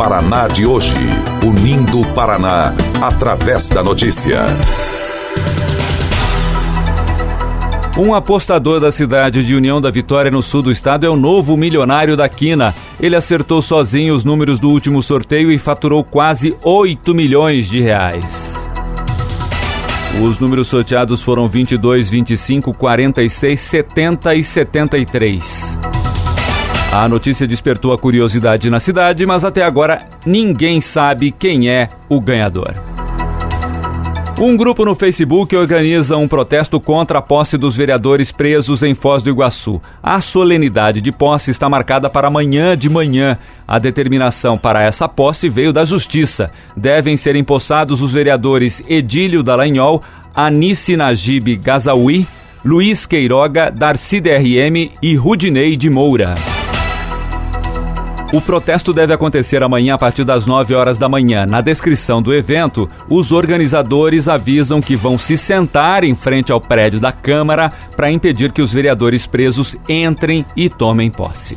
Paraná de hoje. Unindo o Paraná, através da notícia. Um apostador da cidade de União da Vitória, no sul do estado, é o novo milionário da quina. Ele acertou sozinho os números do último sorteio e faturou quase 8 milhões de reais. Os números sorteados foram 22, 25, 46, 70 e 73. A notícia despertou a curiosidade na cidade, mas até agora ninguém sabe quem é o ganhador. Um grupo no Facebook organiza um protesto contra a posse dos vereadores presos em Foz do Iguaçu. A solenidade de posse está marcada para amanhã de manhã. A determinação para essa posse veio da Justiça. Devem ser empossados os vereadores Edílio Dallagnol, Anice Najib Gazaoui, Luiz Queiroga, Darcy DRM e Rudinei de Moura. O protesto deve acontecer amanhã a partir das 9 horas da manhã. Na descrição do evento, os organizadores avisam que vão se sentar em frente ao prédio da Câmara para impedir que os vereadores presos entrem e tomem posse.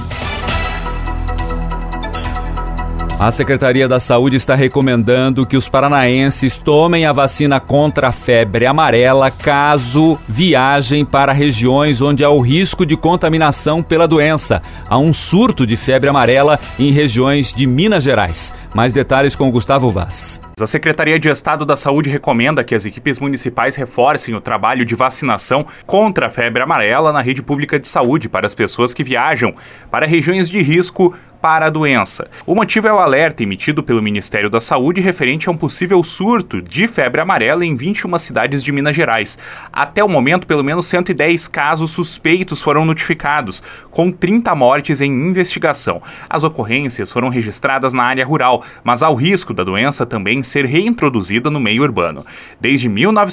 A Secretaria da Saúde está recomendando que os paranaenses tomem a vacina contra a febre amarela caso viajem para regiões onde há o risco de contaminação pela doença. Há um surto de febre amarela em regiões de Minas Gerais. Mais detalhes com o Gustavo Vaz. A Secretaria de Estado da Saúde recomenda que as equipes municipais reforcem o trabalho de vacinação contra a febre amarela na rede pública de saúde para as pessoas que viajam para regiões de risco para a doença. O motivo é o alerta emitido pelo Ministério da Saúde referente a um possível surto de febre amarela em 21 cidades de Minas Gerais. Até o momento, pelo menos 110 casos suspeitos foram notificados, com 30 mortes em investigação. As ocorrências foram registradas na área rural, mas há o risco da doença também ser reintroduzida no meio urbano. Desde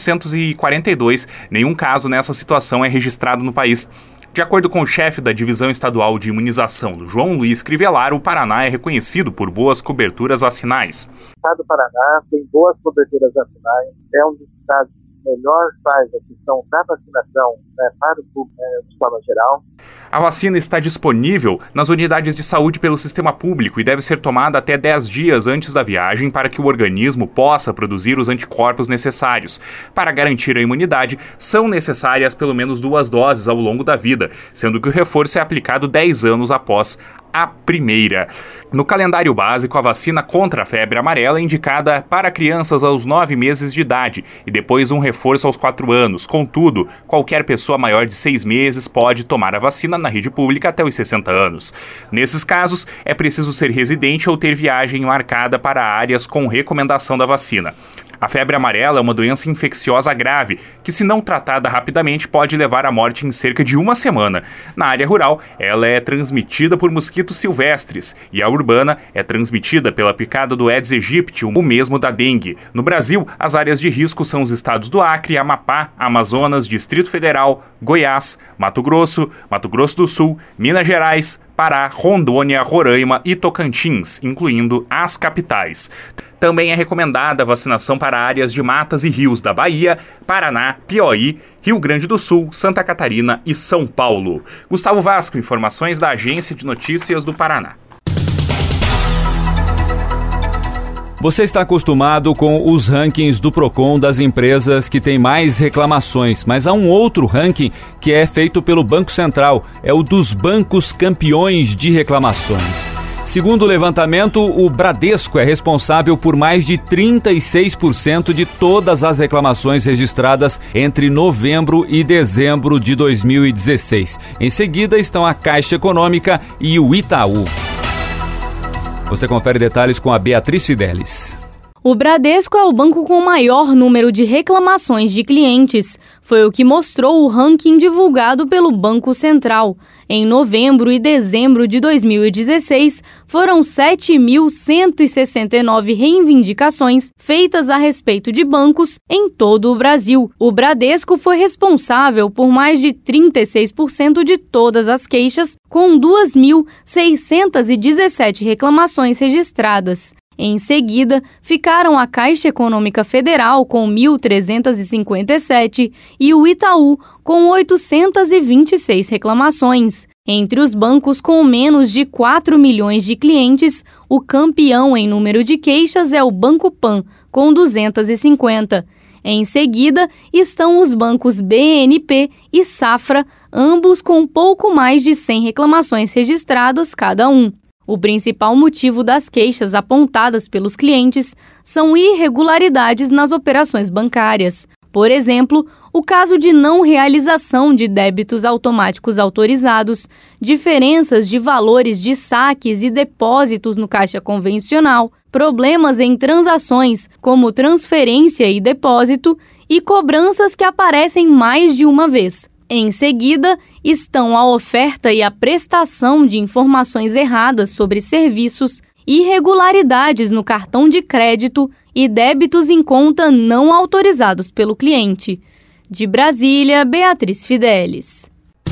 1942, nenhum caso nessa situação é registrado no país. De acordo com o chefe da Divisão Estadual de Imunização, João Luiz Crivellaro, o Paraná é reconhecido por boas coberturas vacinais. O estado do Paraná tem boas coberturas vacinais, é um dos estados que melhor faz a questão da vacinação para o público de forma geral. A vacina está disponível nas unidades de saúde pelo sistema público e deve ser tomada até 10 dias antes da viagem para que o organismo possa produzir os anticorpos necessários. Para garantir a imunidade, são necessárias pelo menos 2 doses ao longo da vida, sendo que o reforço é aplicado 10 anos após a primeira. No calendário básico, a vacina contra a febre amarela é indicada para crianças aos 9 meses de idade e depois um reforço aos 4 anos. Contudo, qualquer pessoa maior de 6 meses pode tomar a vacina na rede pública até os 60 anos. Nesses casos, é preciso ser residente ou ter viagem marcada para áreas com recomendação da vacina. A febre amarela é uma doença infecciosa grave, que se não tratada rapidamente pode levar à morte em cerca de 1 semana. Na área rural, ela é transmitida por mosquitos silvestres e a urbana é transmitida pela picada do Aedes aegypti, o mesmo da dengue. No Brasil, as áreas de risco são os estados do Acre, Amapá, Amazonas, Distrito Federal, Goiás, Mato Grosso do Sul, Minas Gerais, Pará, Rondônia, Roraima e Tocantins, incluindo as capitais. Também é recomendada a vacinação para áreas de matas e rios da Bahia, Paraná, Piauí, Rio Grande do Sul, Santa Catarina e São Paulo. Gustavo Vasco, informações da Agência de Notícias do Paraná. Você está acostumado com os rankings do Procon das empresas que têm mais reclamações, mas há um outro ranking que é feito pelo Banco Central, é o dos bancos campeões de reclamações. Segundo o levantamento, o Bradesco é responsável por mais de 36% de todas as reclamações registradas entre novembro e dezembro de 2016. Em seguida estão a Caixa Econômica e o Itaú. Você confere detalhes com a Beatriz Fidelis. O Bradesco é o banco com o maior número de reclamações de clientes. Foi o que mostrou o ranking divulgado pelo Banco Central. Em novembro e dezembro de 2016, foram 7.169 reivindicações feitas a respeito de bancos em todo o Brasil. O Bradesco foi responsável por mais de 36% de todas as queixas, com 2.617 reclamações registradas. Em seguida, ficaram a Caixa Econômica Federal com 1.357 e o Itaú com 826 reclamações. Entre os bancos com menos de 4 milhões de clientes, o campeão em número de queixas é o Banco Pan, com 250. Em seguida, estão os bancos BNP e Safra, ambos com pouco mais de 100 reclamações registradas cada um. O principal motivo das queixas apontadas pelos clientes são irregularidades nas operações bancárias. Por exemplo, o caso de não realização de débitos automáticos autorizados, diferenças de valores de saques e depósitos no caixa convencional, problemas em transações como transferência e depósito e cobranças que aparecem mais de uma vez. Em seguida, estão a oferta e a prestação de informações erradas sobre serviços, irregularidades no cartão de crédito e débitos em conta não autorizados pelo cliente. De Brasília, Beatriz Fidelis.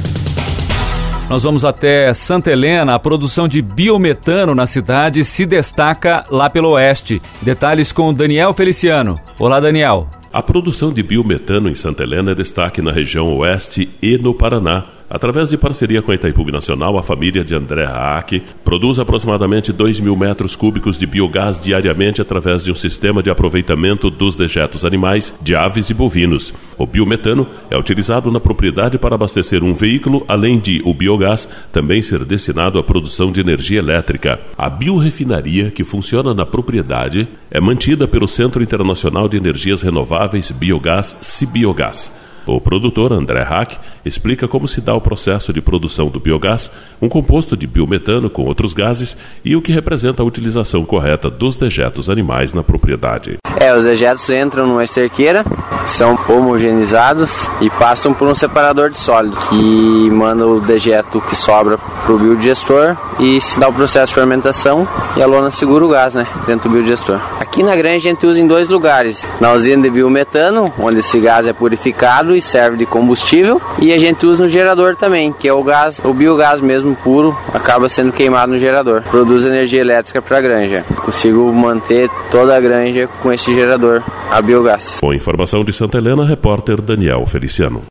Nós vamos até Santa Helena. A produção de biometano na cidade se destaca lá pelo oeste. Detalhes com Daniel Feliciano. Olá, Daniel. A produção de biometano em Santa Helena é destaque na região oeste e no Paraná. Através de parceria com a Itaipu Nacional, a família de André Hack produz aproximadamente 2.000 metros cúbicos de biogás diariamente através de um sistema de aproveitamento dos dejetos animais de aves e bovinos. O biometano é utilizado na propriedade para abastecer um veículo, além de o biogás também ser destinado à produção de energia elétrica. A biorefinaria, que funciona na propriedade, é mantida pelo Centro Internacional de Energias Renováveis Biogás, Cibiogás. O produtor André Hack explica como se dá o processo de produção do biogás, um composto de biometano com outros gases e o que representa a utilização correta dos dejetos animais na propriedade. Os dejetos entram numa esterqueira, são homogeneizados e passam por um separador de sólido que manda o dejeto que sobra para o biodigestor e se dá o processo de fermentação e a lona segura o gás, dentro do biodigestor. Aqui na granja a gente usa em 2 lugares, na usina de biometano, onde esse gás é purificado e serve de combustível, e a gente usa no gerador também, que é o gás, o biogás mesmo puro, acaba sendo queimado no gerador. Produz energia elétrica para a granja. Consigo manter toda a granja com esse gerador a biogás. Com informação de Santa Helena, repórter Daniel Feliciano.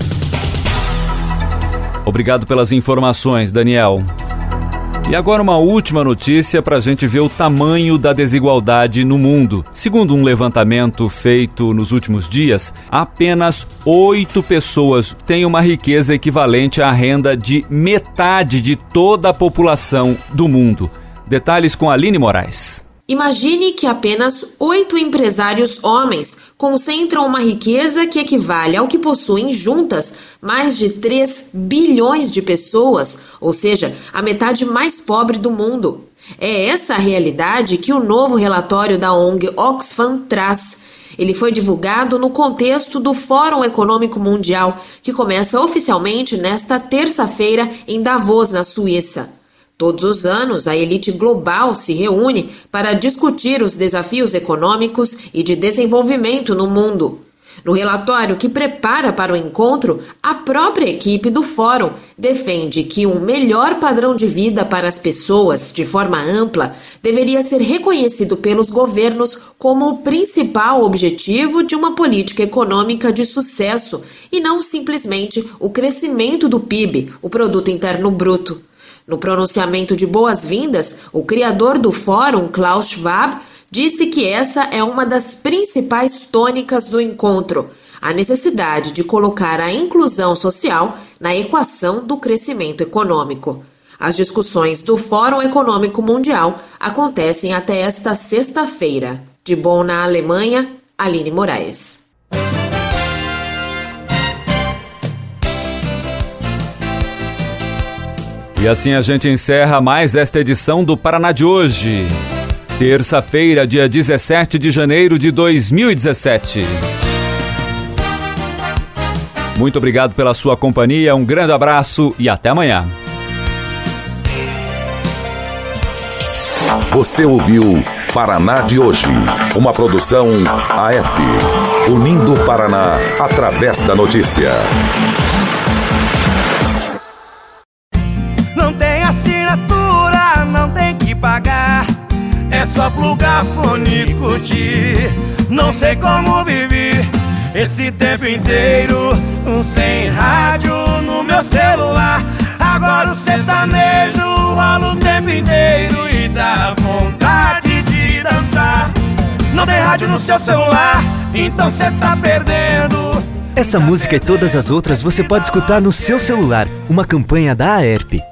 Obrigado pelas informações, Daniel. E agora uma última notícia para a gente ver o tamanho da desigualdade no mundo. Segundo um levantamento feito nos últimos dias, apenas 8 pessoas têm uma riqueza equivalente à renda de metade de toda a população do mundo. Detalhes com Aline Moraes. Imagine que apenas 8 empresários homens concentram uma riqueza que equivale ao que possuem juntas mais de 3 bilhões de pessoas, ou seja, a metade mais pobre do mundo. É essa a realidade que o novo relatório da ONG Oxfam traz. Ele foi divulgado no contexto do Fórum Econômico Mundial, que começa oficialmente nesta terça-feira em Davos, na Suíça. Todos os anos, a elite global se reúne para discutir os desafios econômicos e de desenvolvimento no mundo. No relatório que prepara para o encontro, a própria equipe do fórum defende que um melhor padrão de vida para as pessoas, de forma ampla, deveria ser reconhecido pelos governos como o principal objetivo de uma política econômica de sucesso e não simplesmente o crescimento do PIB, o Produto Interno Bruto. No pronunciamento de boas-vindas, o criador do fórum, Klaus Schwab, disse que essa é uma das principais tônicas do encontro, a necessidade de colocar a inclusão social na equação do crescimento econômico. As discussões do Fórum Econômico Mundial acontecem até esta sexta-feira. De Bonn, na Alemanha, Aline Moraes. E assim a gente encerra mais esta edição do Paraná de hoje. Terça-feira, dia 17 de janeiro de 2017. Muito obrigado pela sua companhia, um grande abraço e até amanhã. Você ouviu Paraná de hoje, uma produção AEP, unindo o Paraná através da notícia. Não tem assinatura, não tem que pagar, é só plugar fone e curtir. Não sei como vivi esse tempo inteiro sem rádio no meu celular. Agora o sertanejo rola o tempo inteiro e dá vontade de dançar. Não tem rádio no seu celular, então cê tá perdendo. Essa música e todas as outras você pode escutar no seu celular. Uma campanha da AERP.